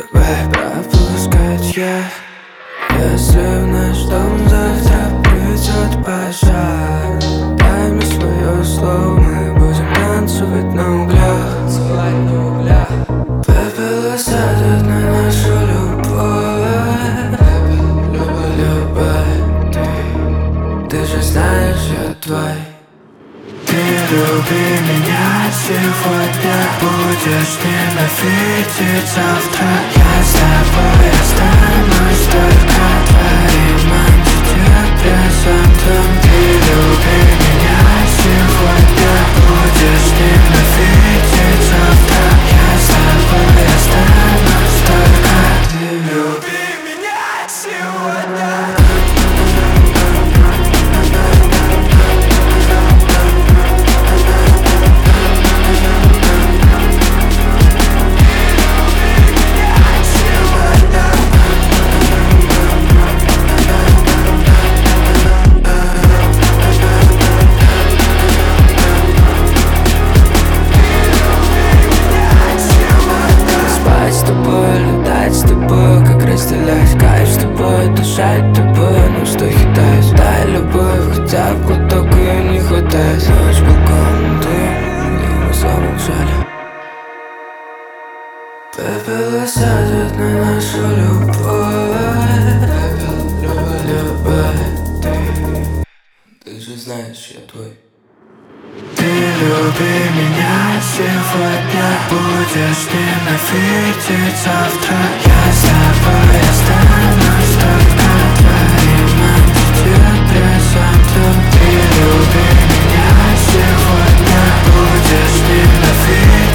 Давай пропускать я. Если в наш дом завтра придет пожар, дай мне свое слово, мы будем танцевать на углях. Пепел осадит на нашу любовь. Любовь, ты же знаешь, я твой. Ты люби меня сегодня, будешь ненавидеть завтра. Я с тобой останусь только твоим антидепрессантом. Ты люби меня сегодня, будешь ненавидеть завтра. Я с тобой останусь только. Ты люби меня сегодня. Разделять кайф с тобой, дышать тобой, на вздохе тает. Дай любовь, хотя бы глоток ее не хватает. Ночь, балкон, ты, и мы замолчали. Пепел осадит на нашу любовь. Любовь, ты же знаешь, я твой. Ты люби меня сегодня, будешь ненавидеть завтра. Я с тобой останусь только твоим антидепрессантом. Ты люби меня сегодня, будешь ненавидеть.